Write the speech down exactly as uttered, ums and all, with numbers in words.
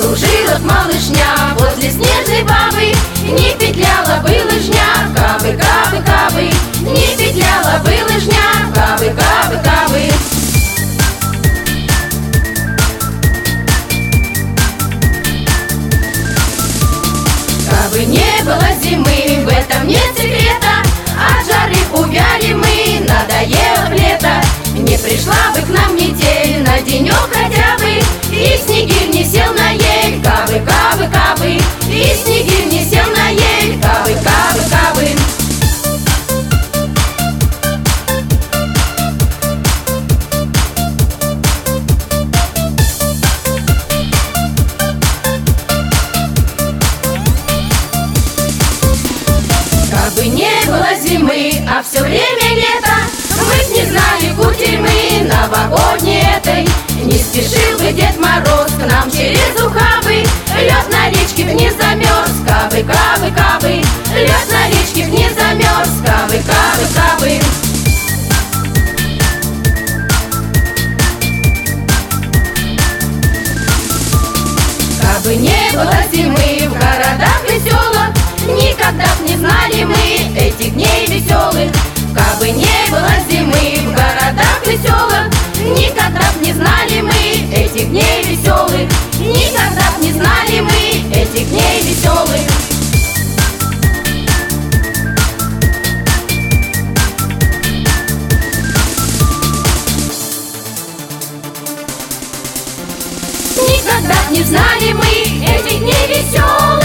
Кружилась малышня возле снежной бабы, не петляла бы лыжня, кабы, кабы, кабы, не петляла бы лыжня, кабы, кабы, кабы. Кабы не было зимы, в этом нет секрета, от жары увяли мы, надоело лето. Не пришла бы к нам метель на денек хотя бы, и снегирь не сел на ель, кабы, кабы, кабы, и снегирь не сел на ель, кабы, кабы, кабы. Кабы не было зимы, а все время лето, мы б не знали кутерьмы новогодней этой. Не спешил бы Дед Мороз к нам через ухабы, лед на речке б не замерз, кабы, кабы, кабы, лед на речке б не замерз, кабы, кабы, кабы. Кабы не было зимы в городах веселых, никогда б не знали мы этих дней веселых. Кабы не было зимы в городах веселых, никогда б не знали мы этих дней веселых, никогда б не знали мы этих дней веселых. Никогда б не знали мы этих дней веселых.